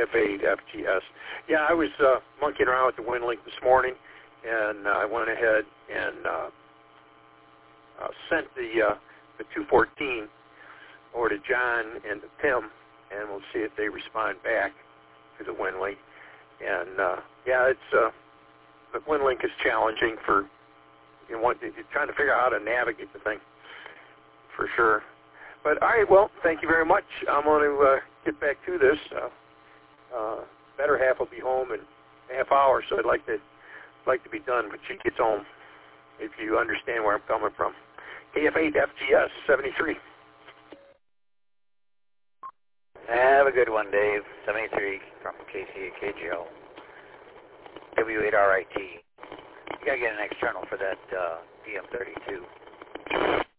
KF8FGS. Yeah, I was monkeying around with the WinLink this morning, and I went ahead and sent the 214 over to John and to Tim, and we'll see if they respond back to the WinLink. And yeah, it's the WinLink is challenging for you're trying to figure out how to navigate the thing for sure. But all right, well, thank you very much. I'm going to get back to this. Better half will be home in a half hour, so I'd like to be done, but she gets home if you understand where I'm coming from. KF8FGS 73. Have a good one, Dave. 73 from KCAKGL. W8RIT. You got to get an external for that DM32.